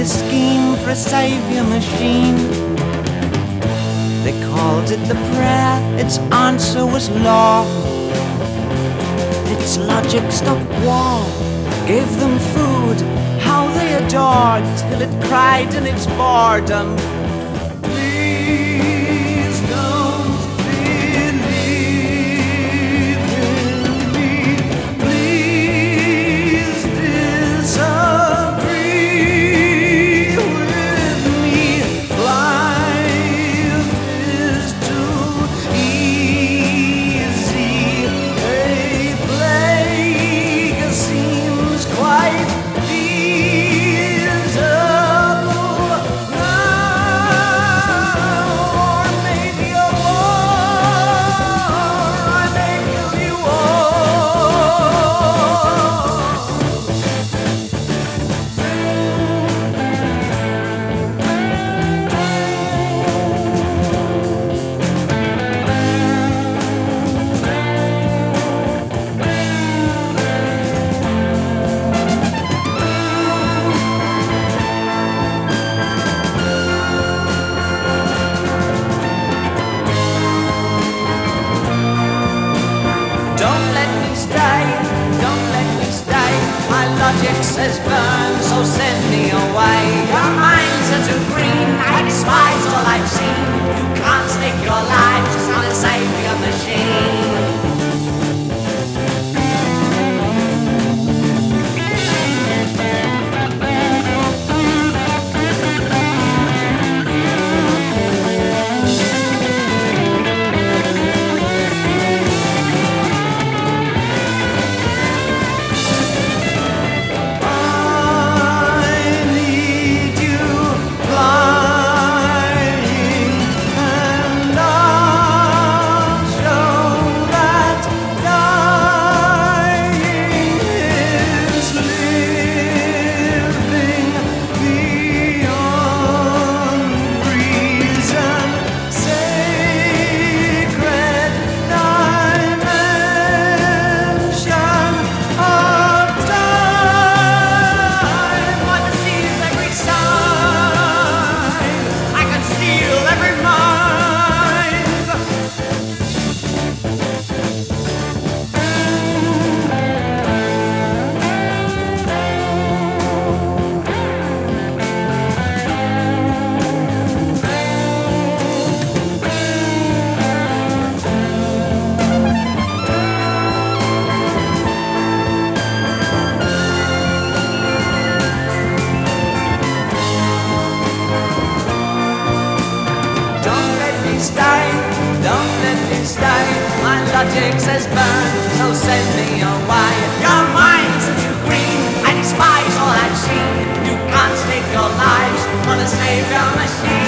a scheme for a savior machine. They called it the prayer, its answer was law. Its logic stopped war, gave them food, how they adored, till it cried in its boredom, please don't believe in me, please disagree with me. Life is too easy, a plague seems quite feasible now. Or maybe a war, I may kill you Don't let me stay, don't let me stay. My logic says burn, so send me away. Your minds are too green, I despise all I've seen. You can't stake your lives on a savior machine. Stay, don't let me stay. My logic says burn, so send me away. Your minds are too green, I despise all I've seen. You can't stake your lives on a savior machine.